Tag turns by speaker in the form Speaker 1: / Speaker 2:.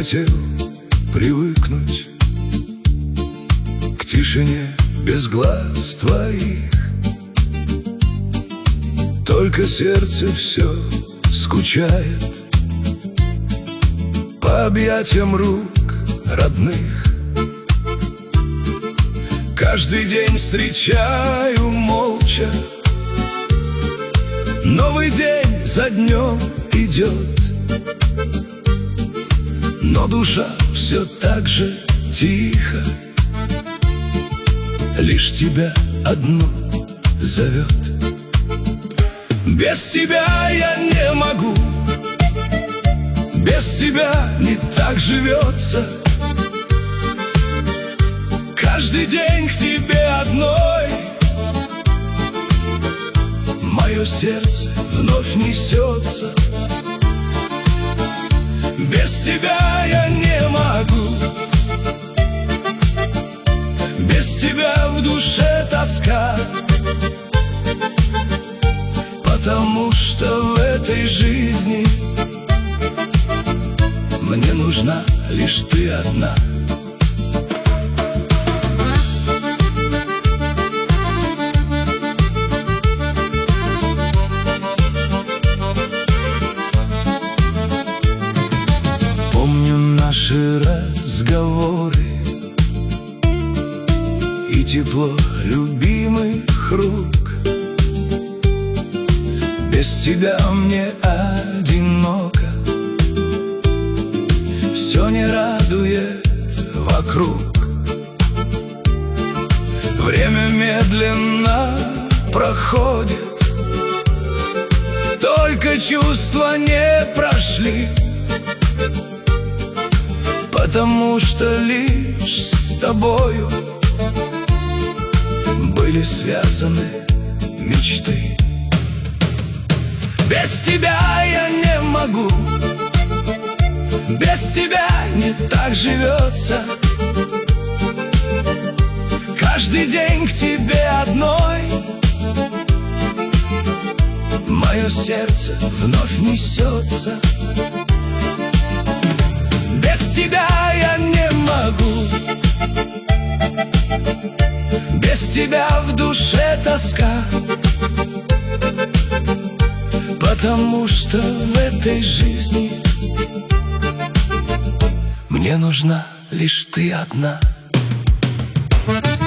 Speaker 1: хотел привыкнуть к тишине без глаз твоих. Только сердце все скучает по объятиям рук родных. Каждый день встречаю молча, новый день за днем идет, но душа все так же тихо, лишь тебя одну зовет. Без тебя я не могу, без тебя не так живется. Каждый день к тебе одной мое сердце вновь несется. Без тебя я не могу, без тебя в душе тоска, потому что в этой жизни мне нужна лишь ты одна. Помню наши разговоры и тепло любимых рук. Без тебя мне одиноко, все не радует вокруг. Время медленно проходит, только чувства не прошли, потому что лишь с тобою были связаны мечты. Без тебя я не могу, без тебя не так живется. Каждый день к тебе одной мое сердце вновь несется. Без тебя я не могу, без тебя в душе тоска, потому что в этой жизни мне нужна лишь ты одна.